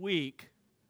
week,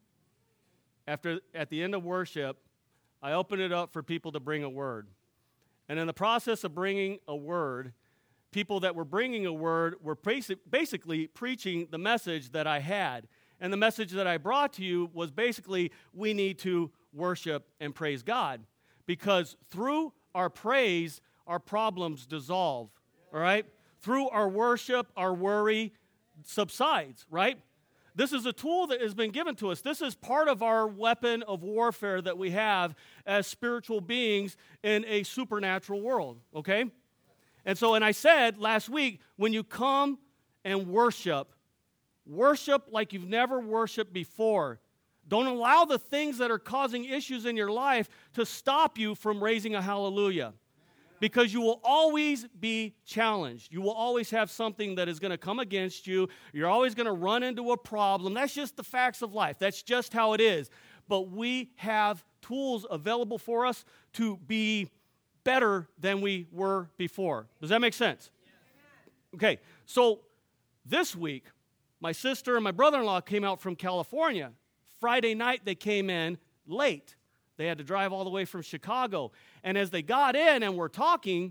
at the end of worship, I opened it up for people to bring a word. And in the process of bringing a word, people that were bringing a word were basically preaching the message that I had. And the message that I brought to you was basically, we need to worship and praise God. Because through our praise, our problems dissolve, all right? Through our worship, our worry subsides, right? This is a tool that has been given to us. This is part of our weapon of warfare that we have as spiritual beings in a supernatural world, okay? And I said last week, when you come and worship like you've never worshiped before. Don't allow the things that are causing issues in your life to stop you from raising a hallelujah. Because you will always be challenged. You will always have something that is going to come against you. You're always going to run into a problem. That's just the facts of life. That's just how it is. But we have tools available for us to be better than we were before. Does that make sense? Okay, so this week, my sister and my brother-in-law came out from California. Friday night, they came in late. They had to drive all the way from Chicago. And as they got in and were talking,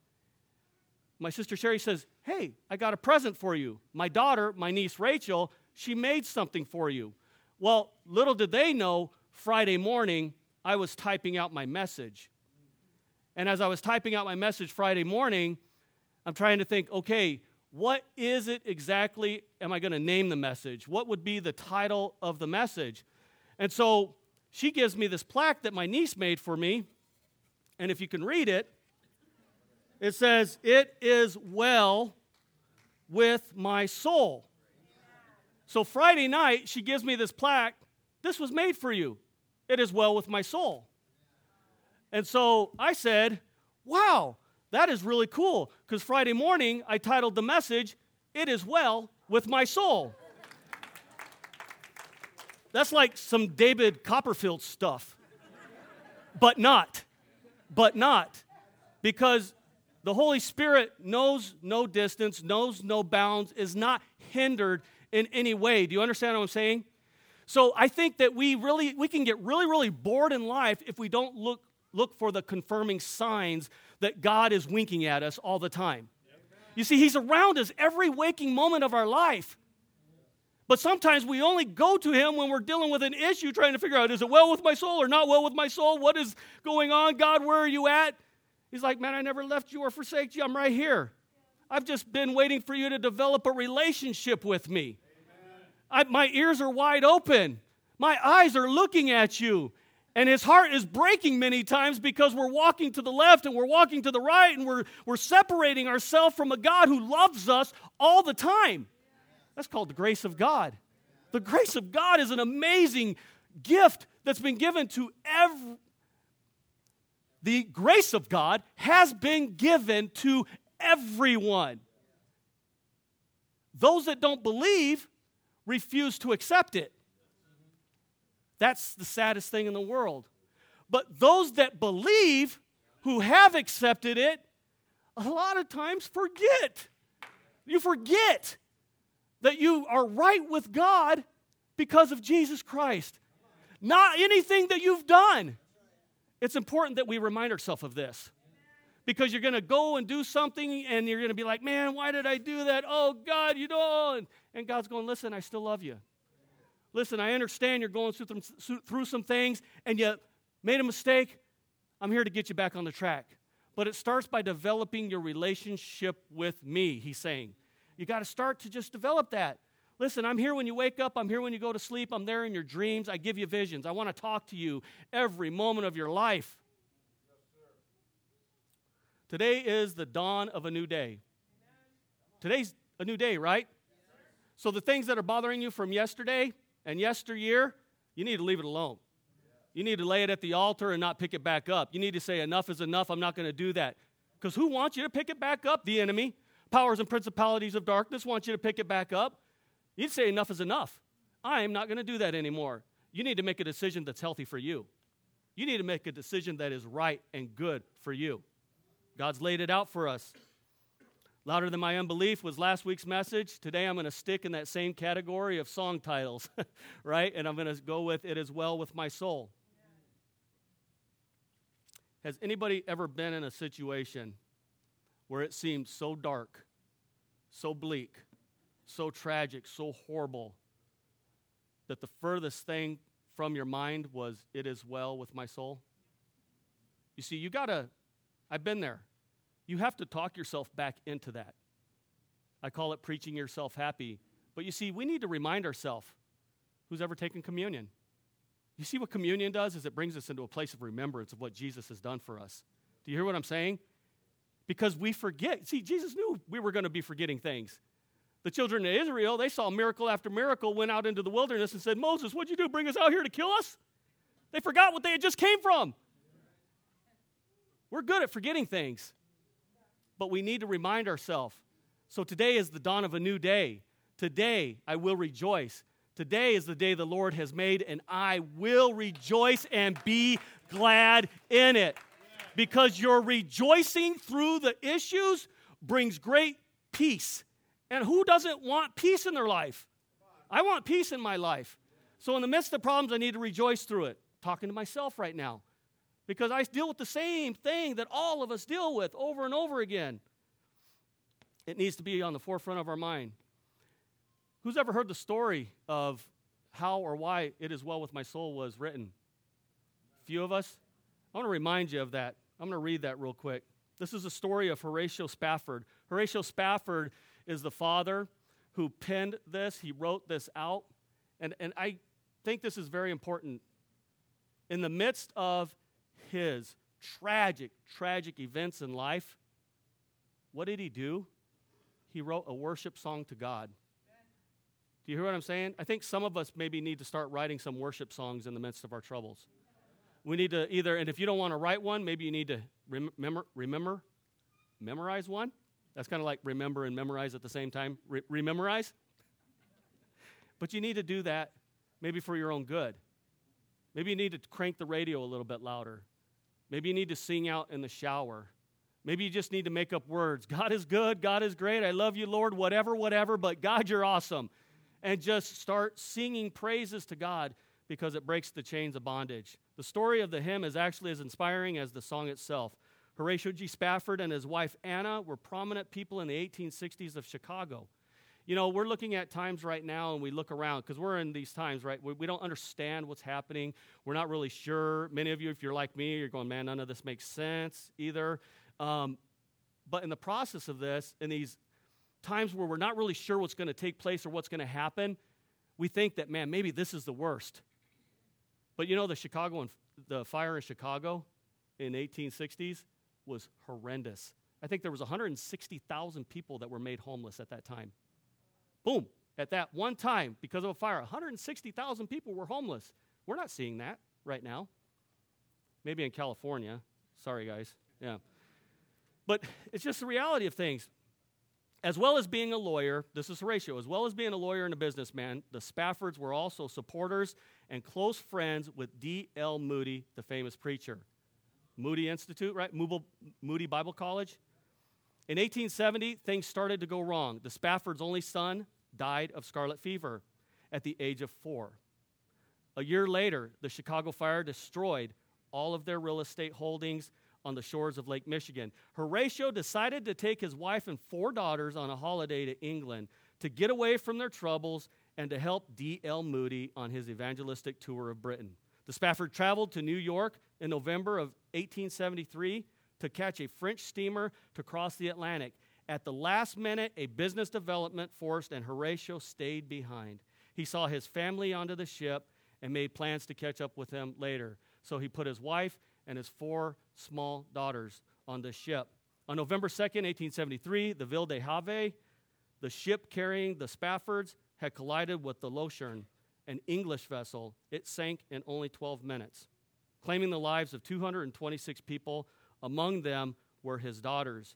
my sister Sherry says, hey, I got a present for you. My daughter, my niece Rachel, she made something for you. Well, little did they know, Friday morning, I was typing out my message. And as I was typing out my message Friday morning, I'm trying to think, okay, what is it exactly am I going to name the message? What would be the title of the message? And so she gives me this plaque that my niece made for me, and if you can read it, it says, "It is well with my soul." So Friday night, she gives me this plaque. This was made for you. It is well with my soul. And so I said, wow, that is really cool, because Friday morning, I titled the message, "It is well with my soul." That's like some David Copperfield stuff. But not. Because the Holy Spirit knows no distance, knows no bounds, is not hindered in any way. Do you understand what I'm saying? So I think that we can get really, really bored in life if we don't look for the confirming signs that God is winking at us all the time. You see, He's around us every waking moment of our life. But sometimes we only go to Him when we're dealing with an issue, trying to figure out, is it well with my soul or not well with my soul? What is going on? God, where are you at? He's like, man, I never left you or forsake you. I'm right here. I've just been waiting for you to develop a relationship with me. My ears are wide open. My eyes are looking at you. And His heart is breaking many times because we're walking to the left and we're walking to the right and we're separating ourselves from a God who loves us all the time. That's called the grace of God. The grace of God is an amazing gift that's been given to the grace of God has been given to everyone. Those that don't believe refuse to accept it. That's the saddest thing in the world. But those that believe, who have accepted it, a lot of times forget. You forget that you are right with God because of Jesus Christ. Not anything that you've done. It's important that we remind ourselves of this. Because you're going to go and do something and you're going to be like, man, why did I do that? Oh, God, you know. And God's going, listen, I still love you. Listen, I understand you're going through some things and you made a mistake. I'm here to get you back on the track. But it starts by developing your relationship with me, He's saying. You got to start to just develop that. Listen, I'm here when you wake up. I'm here when you go to sleep. I'm there in your dreams. I give you visions. I want to talk to you every moment of your life. Today is the dawn of a new day. Today's a new day, right? So the things that are bothering you from yesterday and yesteryear, you need to leave it alone. You need to lay it at the altar and not pick it back up. You need to say, enough is enough. I'm not going to do that. Because who wants you to pick it back up? The enemy. Powers and principalities of darkness want you to pick it back up. You'd say enough is enough. I am not going to do that anymore. You need to make a decision that's healthy for you. You need to make a decision that is right and good for you. God's laid it out for us. Louder Than My Unbelief was last week's message. Today I'm going to stick in that same category of song titles, right? And I'm going to go with It Is Well With My Soul. Has anybody ever been in a situation where it seemed so dark, so bleak, so tragic, so horrible, that the furthest thing from your mind was, it is well with my soul? You see, I've been there. You have to talk yourself back into that. I call it preaching yourself happy. But you see, we need to remind ourselves, who's ever taken communion? You see what communion does is it brings us into a place of remembrance of what Jesus has done for us. Do you hear what I'm saying? Because we forget. See, Jesus knew we were going to be forgetting things. The children of Israel, they saw miracle after miracle, went out into the wilderness and said, Moses, what'd you do, bring us out here to kill us? They forgot what they had just came from. We're good at forgetting things, but we need to remind ourselves. So today is the dawn of a new day. Today I will rejoice. Today is the day the Lord has made, and I will rejoice and be glad in it. Because your rejoicing through the issues brings great peace. And who doesn't want peace in their life? I want peace in my life. So in the midst of problems, I need to rejoice through it. Talking to myself right now. Because I deal with the same thing that all of us deal with over and over again. It needs to be on the forefront of our mind. Who's ever heard the story of how or why It Is Well With My Soul was written? A few of us? I want to remind you of that. I'm going to read that real quick. This is a story of Horatio Spafford. Horatio Spafford is the father who penned this. He wrote this out. And I think this is very important. In the midst of his tragic events in life, what did he do? He wrote a worship song to God. Do you hear what I'm saying? I think some of us maybe need to start writing some worship songs in the midst of our troubles. We need to either, and if you don't want to write one, maybe you need to memorize one. That's kind of like remember and memorize at the same time. Rememorize. But you need to do that maybe for your own good. Maybe you need to crank the radio a little bit louder. Maybe you need to sing out in the shower. Maybe you just need to make up words. God is good. God is great. I love you, Lord, whatever. But God, you're awesome. And just start singing praises to God because it breaks the chains of bondage. The story of the hymn is actually as inspiring as the song itself. Horatio G. Spafford and his wife Anna were prominent people in the 1860s of Chicago. You know, we're looking at times right now and we look around because we're in these times, right? We don't understand what's happening. We're not really sure. Many of you, if you're like me, you're going, man, none of this makes sense either. But in the process of this, in these times where we're not really sure what's going to take place or what's going to happen, we think that, man, maybe this is the worst. But you know, the fire in Chicago in the 1860s was horrendous. I think there was 160,000 people that were made homeless at that time. Boom. At that one time, because of a fire, 160,000 people were homeless. We're not seeing that right now. Maybe in California. Sorry, guys. Yeah. But it's just the reality of things. As well as being a lawyer, this is Horatio, as well as being a lawyer and a businessman, the Spaffords were also supporters and close friends with D.L. Moody, the famous preacher. Moody Institute, right? Moody Bible College. In 1870, things started to go wrong. The Spaffords' only son died of scarlet fever at the age of 4. A year later, the Chicago fire destroyed all of their real estate holdings on the shores of Lake Michigan. Horatio decided to take his wife and 4 daughters on a holiday to England to get away from their troubles and to help D.L. Moody on his evangelistic tour of Britain. The Spafford traveled to New York in November of 1873 to catch a French steamer to cross the Atlantic. At the last minute, a business development forced, and Horatio stayed behind. He saw his family onto the ship and made plans to catch up with them later. So he put his wife and his 4 small daughters on the ship. On November 2nd, 1873, the Ville de Have, the ship carrying the Spaffords, had collided with the Lochern, an English vessel. It sank in only 12 minutes, claiming the lives of 226 people. Among them were his daughters.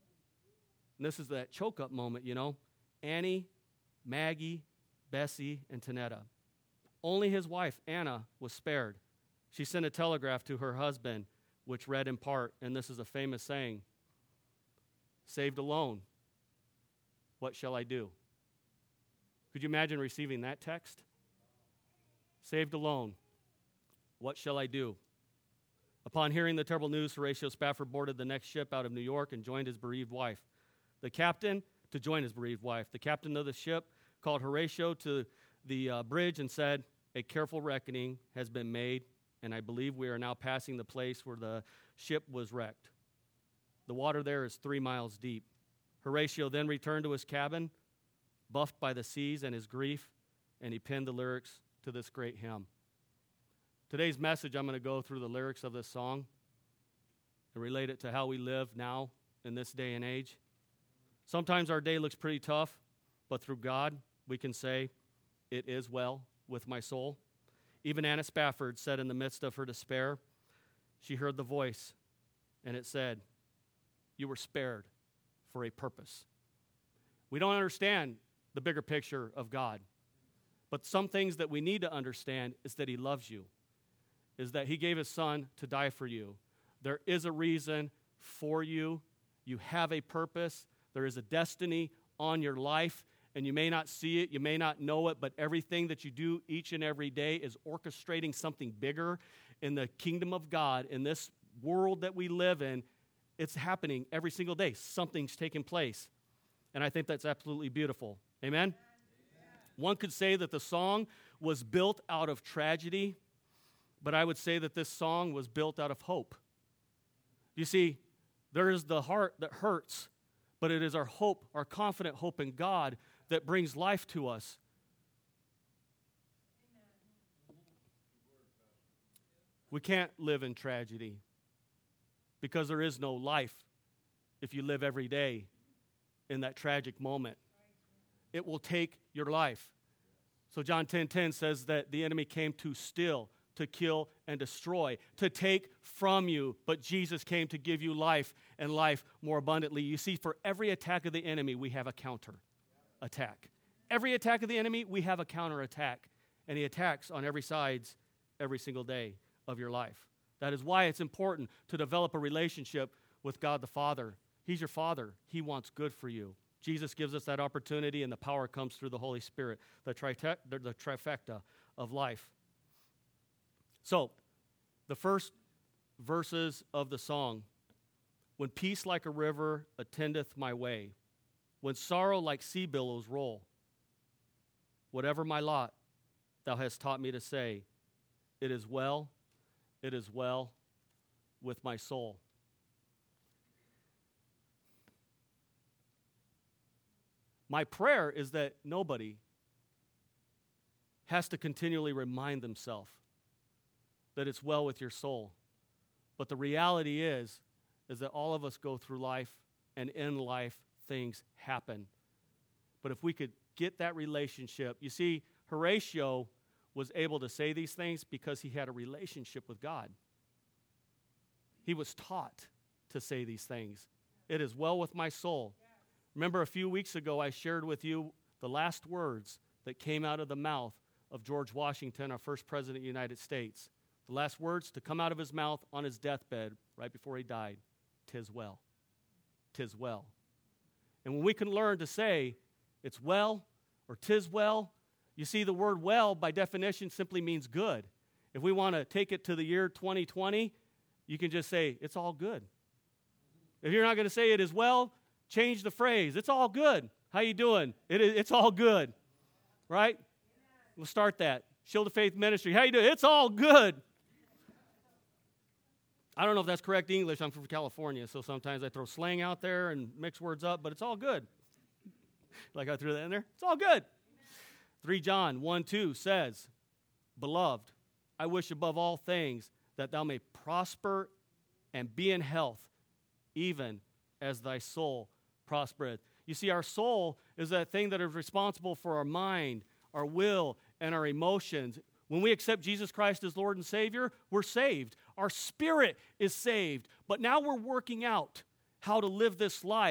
And this is that choke-up moment, you know. Annie, Maggie, Bessie, and Tanetta. Only his wife, Anna, was spared. She sent a telegraph to her husband, which read in part, and this is a famous saying, saved alone what shall I do? Could you imagine receiving that text? Saved alone, what shall I do? Upon hearing the terrible news, Horatio Spafford boarded the next ship out of New York and joined his bereaved wife. The captain of the ship called Horatio to the bridge and said, "A careful reckoning has been made, and I believe we are now passing the place where the ship was wrecked. The water there is 3 miles deep." Horatio then returned to his cabin, buffed by the seas and his grief, and he penned the lyrics to this great hymn. Today's message, I'm going to go through the lyrics of this song and relate it to how we live now in this day and age. Sometimes our day looks pretty tough, but through God, we can say, "It is well with my soul." Even Anna Spafford said in the midst of her despair, she heard the voice, and it said, "You were spared for a purpose." We don't understand the bigger picture of God, but some things that we need to understand is that He loves you, is that He gave His Son to die for you. There is a reason for you. You have a purpose. There is a destiny on your life, and you may not see it, you may not know it, but everything that you do each and every day is orchestrating something bigger in the kingdom of God, in this world that we live in. It's happening every single day. Something's taking place, and I think that's absolutely beautiful. Amen? One could say that the song was built out of tragedy, but I would say that this song was built out of hope. You see, there is the heart that hurts, but it is our hope, our confident hope in God, that brings life to us. We can't live in tragedy because there is no life if you live every day in that tragic moment. It will take your life. So John 10:10 says that the enemy came to steal, to kill, and destroy, to take from you. But Jesus came to give you life and life more abundantly. You see, for every attack of the enemy, we have a counter attack. Every attack of the enemy, we have a counter attack. And he attacks on every side every single day of your life. That is why it's important to develop a relationship with God the Father. He's your Father. He wants good for you. Jesus gives us that opportunity, and the power comes through the Holy Spirit, the trifecta of life. So, the first verses of the song: "When peace like a river attendeth my way, when sorrow like sea billows roll, whatever my lot, thou hast taught me to say, it is well with my soul." My prayer is that nobody has to continually remind themselves that it's well with your soul. But the reality is that all of us go through life, and in life, things happen. But if we could get that relationship, you see, Horatio was able to say these things because he had a relationship with God. He was taught to say these things. It is well with my soul. Remember, a few weeks ago, I shared with you the last words that came out of the mouth of George Washington, our first president of the United States. The last words to come out of his mouth on his deathbed right before he died: "'Tis well, 'tis well." And when we can learn to say, "It's well," or "'tis well," you see, the word "well," by definition, simply means good. If we want to take it to the year 2020, you can just say, "It's all good." If you're not going to say "it is well," change the phrase. "It's all good. How you doing?" It's all good. Right? We'll start that. Shield of Faith Ministry. How you doing? It's all good. I don't know if that's correct English. I'm from California, so sometimes I throw slang out there and mix words up, but it's all good. Like I threw that in there. It's all good. 3 John 1:2 says, "Beloved, I wish above all things that thou may prosper and be in health, even as thy soul prospereth." You see, our soul is that thing that is responsible for our mind, our will, and our emotions. When we accept Jesus Christ as Lord and Savior, we're saved. Our spirit is saved. But now we're working out how to live this life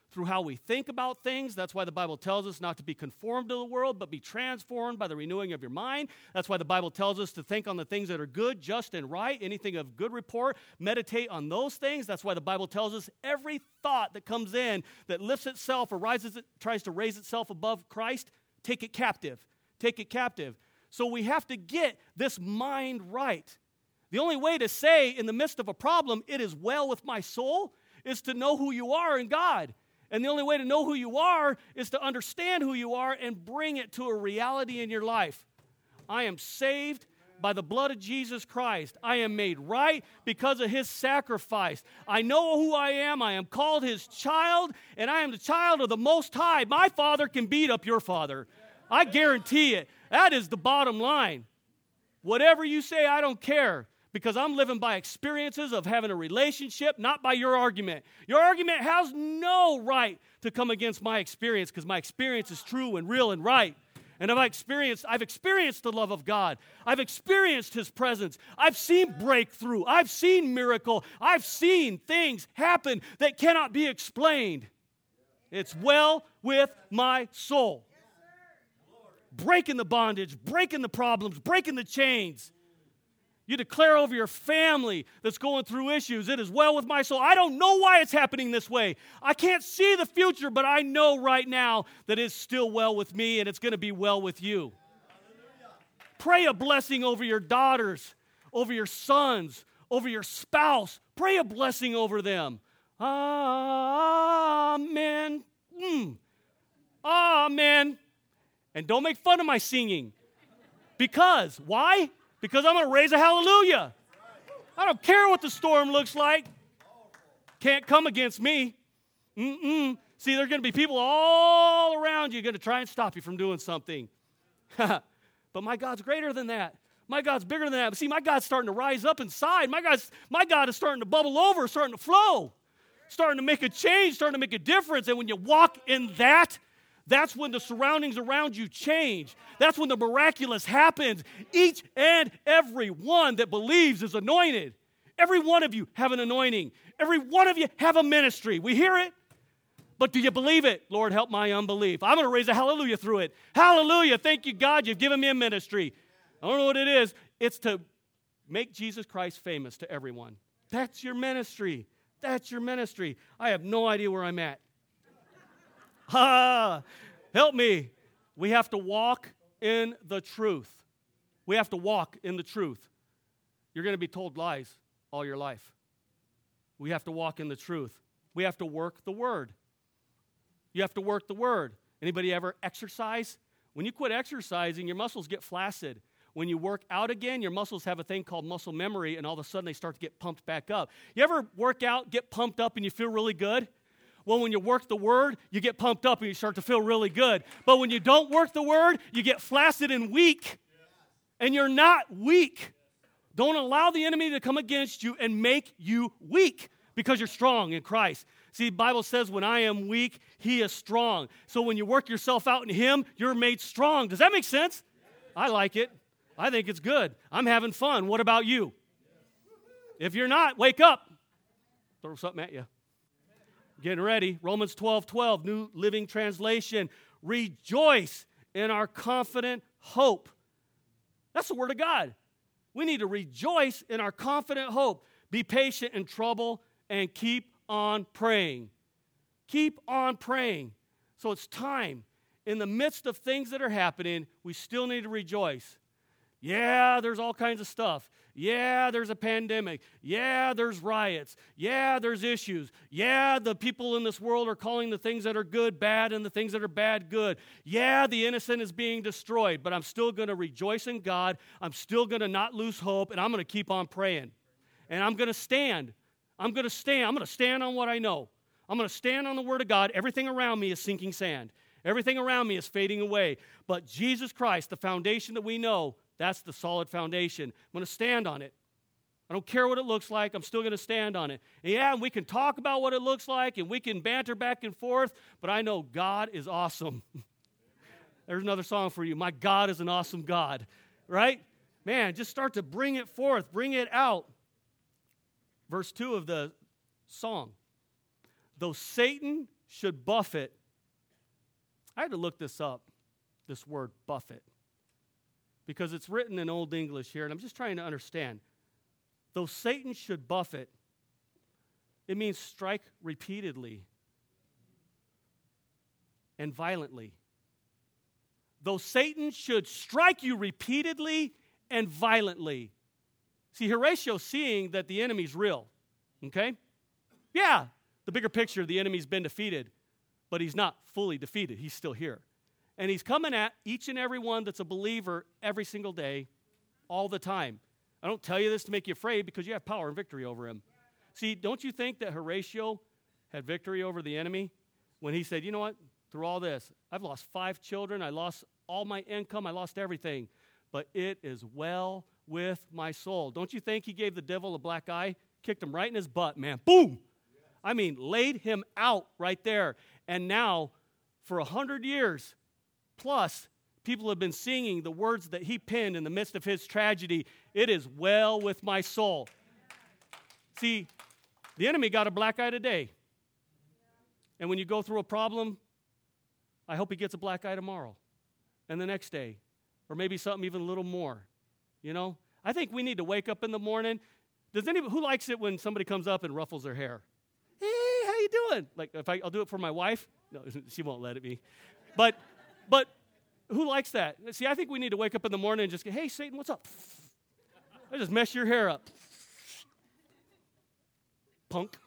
through how we think about things. That's why the Bible tells us not to be conformed to the world, but be transformed by the renewing of your mind. That's why the Bible tells us to think on the things that are good, just, and right. Anything of good report, meditate on those things. That's why the Bible tells us every thought that comes in that lifts itself or tries to raise itself above Christ, take it captive. Take it captive. So we have to get this mind right. The only way to say in the midst of a problem, it is well with my soul, is to know who you are in God. And the only way to know who you are is to understand who you are and bring it to a reality in your life. I am saved by the blood of Jesus Christ. I am made right because of his sacrifice. I know who I am. I am called his child, and I am the child of the Most High. My father can beat up your father. I guarantee it. That is the bottom line. Whatever you say, I don't care. Because I'm living by experiences of having a relationship, not by your argument. Your argument has no right to come against my experience because my experience is true and real and right. And I've experienced the love of God. I've experienced his presence. I've seen breakthrough. I've seen miracle. I've seen things happen that cannot be explained. It's well with my soul. Breaking the bondage, breaking the problems, breaking the chains. You declare over your family that's going through issues, it is well with my soul. I don't know why it's happening this way. I can't see the future, but I know right now that it's still well with me and it's going to be well with you. Hallelujah. Pray a blessing over your daughters, over your sons, over your spouse. Pray a blessing over them. Amen. Amen. And don't make fun of my singing. Because, why? Because I'm going to raise a hallelujah. I don't care what the storm looks like. Can't come against me. See, there are going to be people all around you going to try and stop you from doing something. But my God's greater than that. My God's bigger than that. But see, my God's starting to rise up inside. My God is starting to bubble over, starting to flow, starting to make a change, starting to make a difference. And when you walk in that, that's when the surroundings around you change. That's when the miraculous happens. Each and every one that believes is anointed. Every one of you have an anointing. Every one of you have a ministry. We hear it, but do you believe it? Lord, help my unbelief. I'm going to raise a hallelujah through it. Hallelujah. Thank you, God. You've given me a ministry. I don't know what it is. It's to make Jesus Christ famous to everyone. That's your ministry. That's your ministry. I have no idea where I'm at. Help me. We have to walk in the truth. We have to walk in the truth. You're going to be told lies all your life. We have to walk in the truth. We have to work the word. You have to work the word. Anybody ever exercise? When you quit exercising, your muscles get flaccid. When you work out again, your muscles have a thing called muscle memory, and all of a sudden they start to get pumped back up. You ever work out, get pumped up, and you feel really good? Well, when you work the word, you get pumped up and you start to feel really good. But when you don't work the word, you get flaccid and weak. And you're not weak. Don't allow the enemy to come against you and make you weak because you're strong in Christ. See, the Bible says when I am weak, he is strong. So when you work yourself out in him, you're made strong. Does that make sense? I like it. I think it's good. I'm having fun. What about you? If you're not, wake up. Throw something at you. Getting ready. Romans 12:12, New Living Translation. Rejoice in our confident hope. That's the word of God. We need to rejoice in our confident hope. Be patient in trouble and keep on praying. Keep on praying. So it's time. In the midst of things that are happening, we still need to rejoice. Yeah, there's all kinds of stuff. Yeah, there's a pandemic. Yeah, there's riots. Yeah, there's issues. Yeah, the people in this world are calling the things that are good bad and the things that are bad good. Yeah, the innocent is being destroyed, but I'm still going to rejoice in God. I'm still going to not lose hope, and I'm going to keep on praying. And I'm going to stand. I'm going to stand on what I know. I'm going to stand on the Word of God. Everything around me is sinking sand. Everything around me is fading away. But Jesus Christ, the foundation that we know, that's the solid foundation. I'm going to stand on it. I don't care what it looks like. I'm still going to stand on it. And yeah, we can talk about what it looks like, and we can banter back and forth, but I know God is awesome. There's another song for you. My God is an awesome God. Right? Man, just start to bring it forth. Bring it out. Verse 2 of the song. Though Satan should buffet. I had to look this up, this word buffet, because it's written in Old English here, and I'm just trying to understand. Though Satan should buffet, it means strike repeatedly and violently. Though Satan should strike you repeatedly and violently. See, Horatio's seeing that the enemy's real, okay? Yeah, the bigger picture, the enemy's been defeated, but he's not fully defeated. He's still here. And he's coming at each and every one that's a believer every single day, all the time. I don't tell you this to make you afraid because you have power and victory over him. See, don't you think that Horatio had victory over the enemy when he said, you know what, through all this, I've lost 5 children, I lost all my income, I lost everything, but it is well with my soul. Don't you think he gave the devil a black eye, kicked him right in his butt, man, boom! I mean, laid him out right there. And now, for 100 years plus, people have been singing the words that he penned in the midst of his tragedy. It is well with my soul. See, the enemy got a black eye today. And when you go through a problem, I hope he gets a black eye tomorrow and the next day, or maybe something even a little more. You know, I think we need to wake up in the morning. Who likes it when somebody comes up and ruffles their hair? Hey, how you doing? Like, I'll do it for my wife. No, she won't let it be. But who likes that? See, I think we need to wake up in the morning and just go, hey, Satan, what's up? I just mess your hair up. Punk.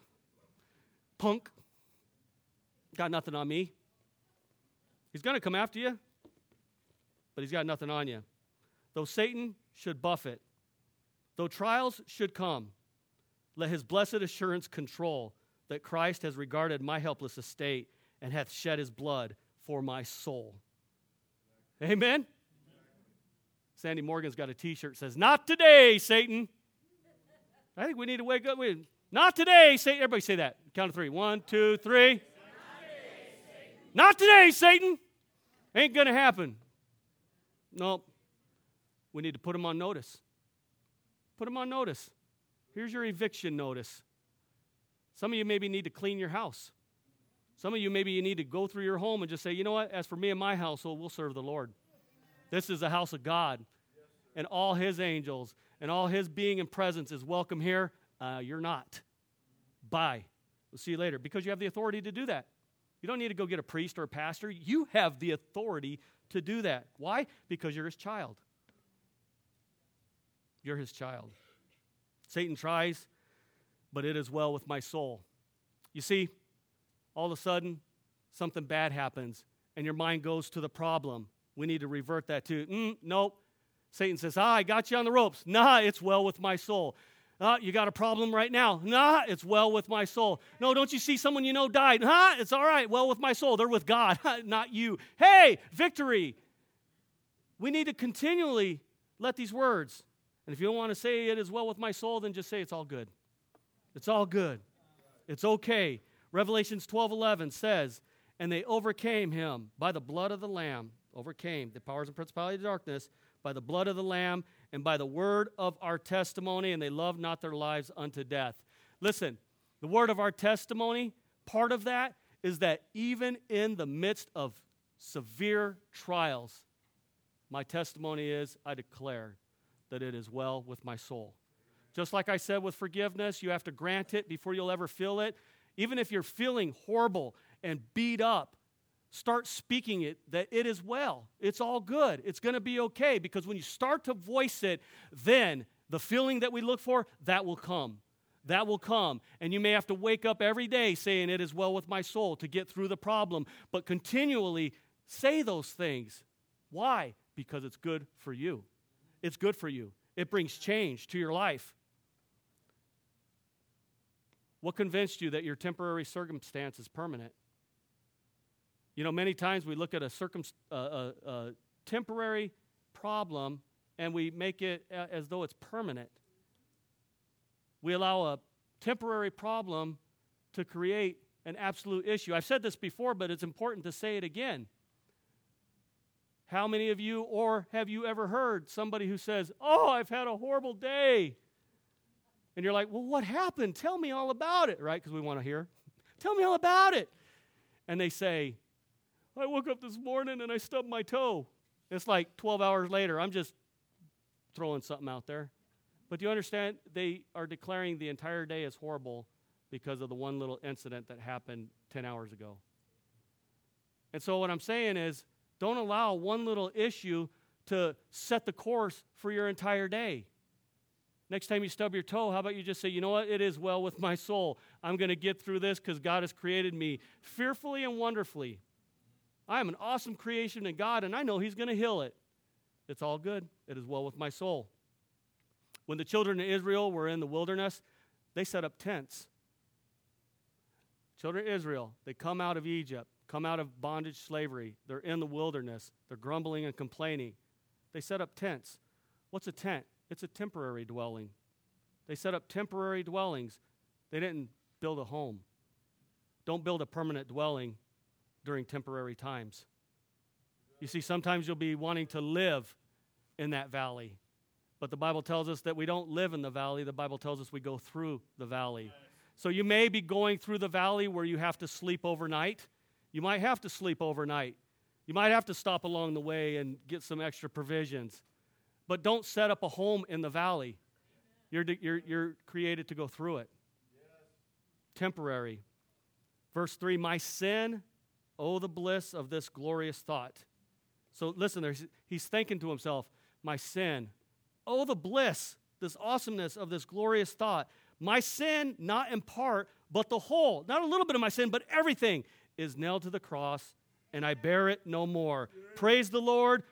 Got nothing on me. He's going to come after you, but he's got nothing on you. Though Satan should buffet, though trials should come, let his blessed assurance control that Christ has regarded my helpless estate and hath shed his blood for my soul. Amen? Sandy Morgan's got a t-shirt that says, not today, Satan. I think we need to wake up. Not today, Satan. Everybody say that. Count of 3. 1, 2, 3. Not today, Satan. Ain't going to happen. Nope. We need to put him on notice. Put him on notice. Here's your eviction notice. Some of you maybe need to clean your house. Some of you maybe you need to go through your home and just say, you know what, as for me and my household, we'll serve the Lord. This is the house of God. And all his angels and all his being and presence is welcome here. You're not. Bye. We'll see you later. Because you have the authority to do that. You don't need to go get a priest or a pastor. You have the authority to do that. Why? Because you're his child. You're his child. Satan tries, but it is well with my soul. You see, all of a sudden, something bad happens, and your mind goes to the problem. We need to revert that to, nope. Satan says, I got you on the ropes. Nah, it's well with my soul. You got a problem right now. Nah, it's well with my soul. No, don't you see someone you know died? Nah, it's all right, well with my soul. They're with God, not you. Hey, victory. We need to continually let these words, and if you don't want to say it is well with my soul, then just say it's all good. It's all good. It's okay. Revelations 12:11 says, and they overcame him by the blood of the Lamb, overcame the powers and principalities of darkness, by the blood of the Lamb and by the word of our testimony, and they loved not their lives unto death. Listen, the word of our testimony, part of that is that even in the midst of severe trials, my testimony is I declare that it is well with my soul. Just like I said with forgiveness, you have to grant it before you'll ever feel it. Even if you're feeling horrible and beat up, start speaking it, that it is well. It's all good. It's going to be okay, because when you start to voice it, then the feeling that we look for, that will come. That will come. And you may have to wake up every day saying it is well with my soul to get through the problem, but continually say those things. Why? Because it's good for you. It's good for you. It brings change to your life. What convinced you that your temporary circumstance is permanent? You know, many times we look at a temporary problem and we make it as though it's permanent. We allow a temporary problem to create an absolute issue. I've said this before, but it's important to say it again. How many of you, or have you ever heard somebody who says, oh, I've had a horrible day? And you're like, well, what happened? Tell me all about it, right? Because we want to hear. Tell me all about it. and they say, I woke up this morning and I stubbed my toe. It's like 12 hours later. I'm just throwing something out there. But do you understand? They are declaring the entire day as horrible because of the one little incident that happened 10 hours ago. And so what I'm saying is, don't allow one little issue to set the course for your entire day. Next time you stub your toe, how about you just say, you know what? It is well with my soul. I'm going to get through this because God has created me fearfully and wonderfully. I am an awesome creation in God, and I know He's going to heal it. It's all good. It is well with my soul. When the children of Israel were in the wilderness, they set up tents. Children of Israel, they come out of Egypt, come out of bondage, slavery. They're in the wilderness. They're grumbling and complaining. They set up tents. What's a tent? It's a temporary dwelling. They set up temporary dwellings. They didn't build a home. Don't build a permanent dwelling during temporary times. You see, sometimes you'll be wanting to live in that valley. But the Bible tells us that we don't live in the valley. The Bible tells us we go through the valley. So you may be going through the valley where you have to sleep overnight. You might have to sleep overnight. You might have to stop along the way and get some extra provisions. But don't set up a home in the valley. You're created to go through it. Temporary. Verse 3, my sin, oh, the bliss of this glorious thought. So listen, he's thinking to himself, my sin, oh, the bliss, this awesomeness of this glorious thought. My sin, not in part, but the whole, not a little bit of my sin, but everything is nailed to the cross, and I bear it no more. Praise the Lord,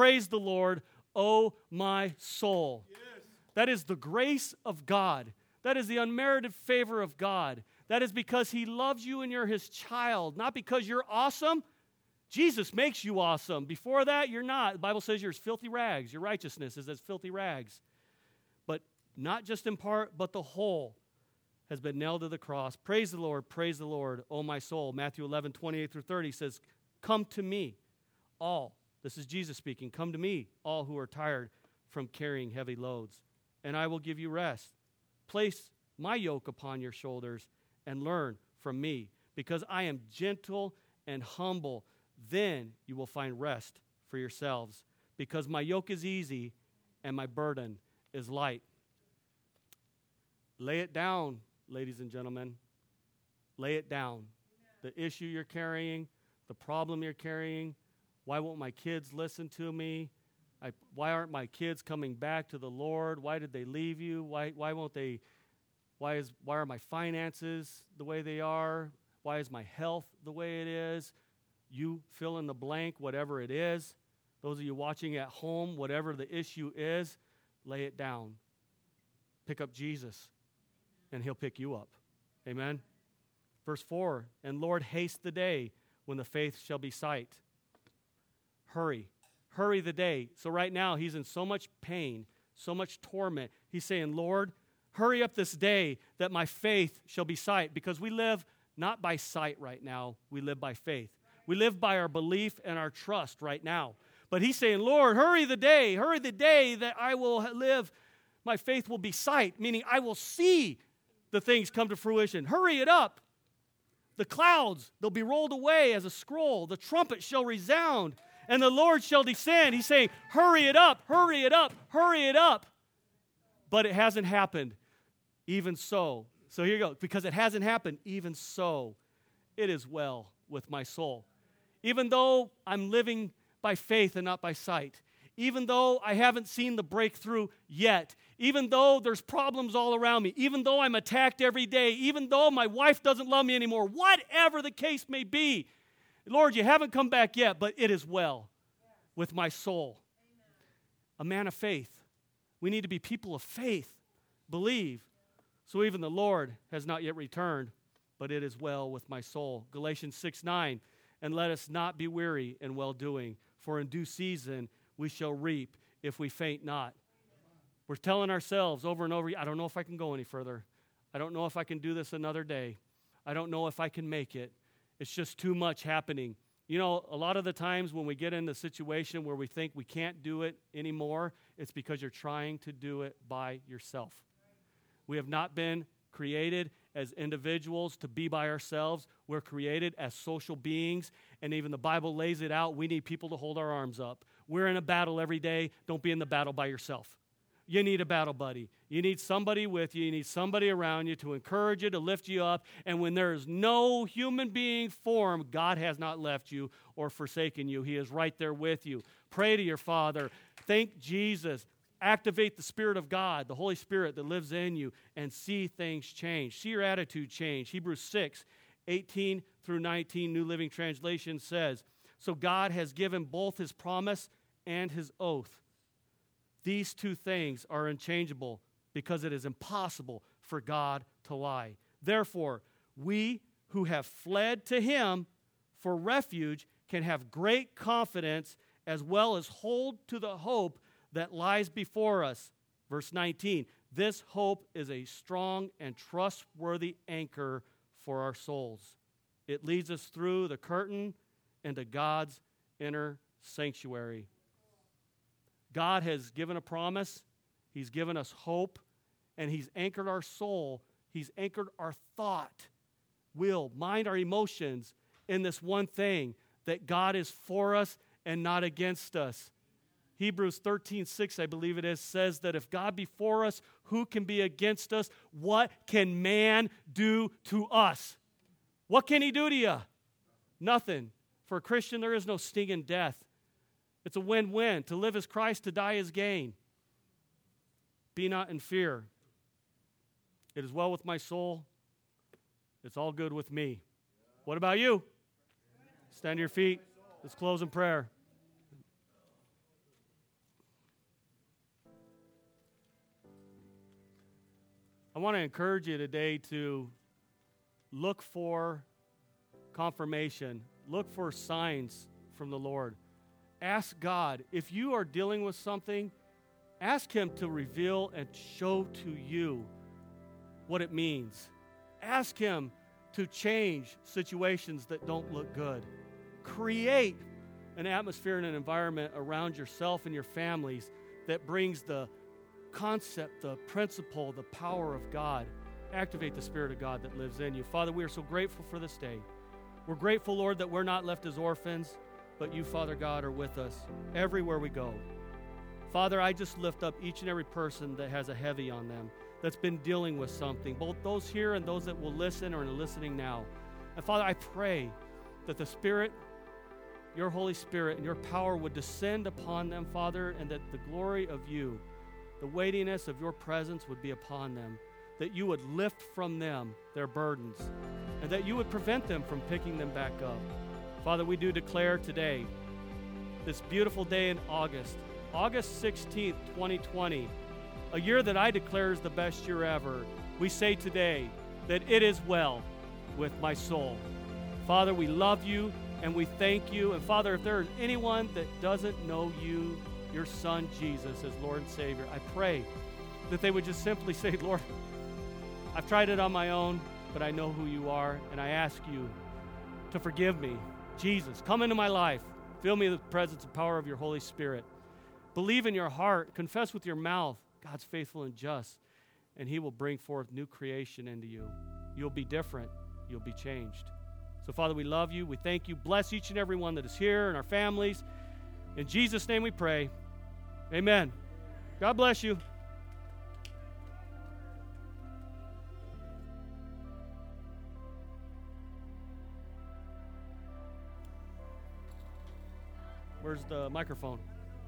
oh my soul. Yes. That is the grace of God. That is the unmerited favor of God. That is because He loves you and you're His child, not because you're awesome. Jesus makes you awesome. Before that, you're not. The Bible says you're as filthy rags. Your righteousness is as filthy rags. But not just in part, but the whole has been nailed to the cross. Praise the Lord, oh my soul. Matthew 11, 28 through 30 says, come to me, all. This is Jesus speaking. Come to me, all who are tired from carrying heavy loads, and I will give you rest. Place my yoke upon your shoulders and learn from me, because I am gentle and humble. Then you will find rest for yourselves, because my yoke is easy and my burden is light. Lay it down, ladies and gentlemen. Lay it down. The issue you're carrying, the problem you're carrying. Why won't my kids listen to me? Why aren't my kids coming back to the Lord? Why did they leave you? Why won't they? Why are my finances the way they are? Why is my health the way it is? You fill in the blank, whatever it is. Those of you watching at home, whatever the issue is, lay it down. Pick up Jesus, and He'll pick you up. Amen? Verse 4, and Lord, haste the day when the faith shall be sight. Hurry. Hurry the day. So right now, he's in so much pain, so much torment. He's saying, Lord, hurry up this day that my faith shall be sight. Because we live not by sight right now. We live by faith. We live by our belief and our trust right now. But he's saying, Lord, hurry the day that I will live. My faith will be sight, meaning I will see the things come to fruition. Hurry it up. The clouds, they'll be rolled away as a scroll. The trumpet shall resound, and the Lord shall descend. He's saying, hurry it up, hurry it up, hurry it up. But it hasn't happened. Even so. So here you go. Because it hasn't happened, even so, it is well with my soul. Even though I'm living by faith and not by sight, even though I haven't seen the breakthrough yet, even though there's problems all around me, even though I'm attacked every day, even though my wife doesn't love me anymore, whatever the case may be, Lord, you haven't come back yet, but it is well with my soul. A man of faith. We need to be people of faith. Believe. So even the Lord has not yet returned, but it is well with my soul. Galatians 6:9, and let us not be weary in well-doing, for in due season we shall reap if we faint not. We're telling ourselves over and over, I don't know if I can go any further. I don't know if I can do this another day. I don't know if I can make it. It's just too much happening. You know, a lot of the times when we get in the situation where we think we can't do it anymore, it's because you're trying to do it by yourself. We have not been created as individuals to be by ourselves. We're created as social beings, and even the Bible lays it out. We need people to hold our arms up. We're in a battle every day. Don't be in the battle by yourself. You need a battle buddy. You need somebody with you. You need somebody around you to encourage you, to lift you up. And when there is no human being formed, God has not left you or forsaken you. He is right there with you. Pray to your Father. Thank Jesus. Activate the Spirit of God, the Holy Spirit that lives in you, and see things change. See your attitude change. Hebrews 6:18 through 19, New Living Translation says, so God has given both his promise and his oath. These two things are unchangeable because it is impossible for God to lie. Therefore, we who have fled to him for refuge can have great confidence as well as hold to the hope that lies before us. Verse 19, this hope is a strong and trustworthy anchor for our souls. It leads us through the curtain into God's inner sanctuary. God has given a promise. He's given us hope, and he's anchored our soul. He's anchored our thought, will, mind, our emotions in this one thing, that God is for us and not against us. Hebrews 13:6, I believe it is, says that if God be for us, who can be against us? What can man do to us? What can he do to you? Nothing. For a Christian, there is no sting in death. It's a win-win. To live as Christ, to die as gain. Be not in fear. It is well with my soul. It's all good with me. What about you? Stand to your feet. Let's close in prayer. I want to encourage you today to look for confirmation. Look for signs from the Lord. Ask God. If you are dealing with something, ask him to reveal and show to you what it means. Ask him to change situations that don't look good. Create an atmosphere and an environment around yourself and your families that brings the concept, the principle, the power of God. Activate the Spirit of God that lives in you. Father, we are so grateful for this day. We're grateful, Lord, that we're not left as orphans, but you, Father God, are with us everywhere we go. Father, I just lift up each and every person that has a heavy on them, that's been dealing with something, both those here and those that will listen or are listening now. And Father, I pray that the Spirit, your Holy Spirit, and your power would descend upon them, Father, and that the glory of you, the weightiness of your presence would be upon them, that you would lift from them their burdens, and that you would prevent them from picking them back up. Father, we do declare today, this beautiful day in August 16th, 2020, a year that I declare is the best year ever. We say today that it is well with my soul. Father, we love you and we thank you. And Father, if there is anyone that doesn't know you, your Son Jesus, as Lord and Savior, I pray that they would just simply say, Lord, I've tried it on my own, but I know who you are, and I ask you to forgive me. Jesus, come into my life. Fill me with the presence and power of your Holy Spirit. Believe in your heart. Confess with your mouth. God's faithful and just, and he will bring forth new creation into you. You'll be different. You'll be changed. So, Father, we love you. We thank you. Bless each and every one that is here and our families. In Jesus' name we pray. Amen. God bless you. Where's the microphone?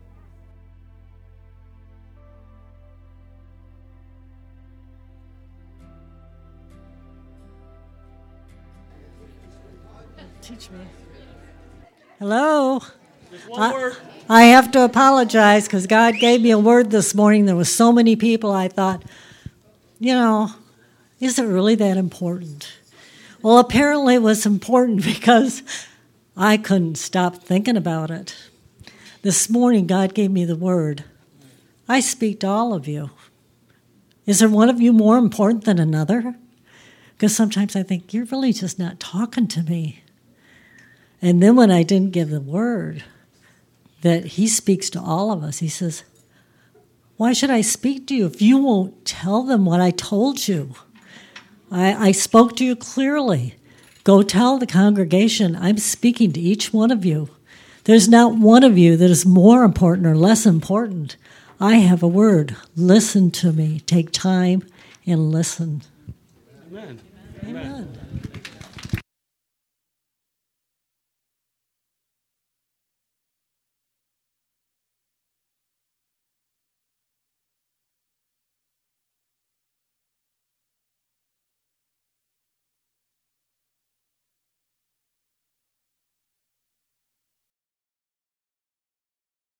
Teach me. Hello. Just one word. I have to apologize because God gave me a word this morning. There was so many people. I thought, is it really that important? Well, apparently it was important because I couldn't stop thinking about it. This morning, God gave me the word. I speak to all of you. Is there one of you more important than another? Because sometimes I think, you're really just not talking to me. And then when I didn't give the word, that he speaks to all of us, he says, why should I speak to you if you won't tell them what I told you? I spoke to you clearly. Go tell the congregation I'm speaking to each one of you. There's not one of you that is more important or less important. I have a word. Listen to me. Take time and listen. Amen. Amen.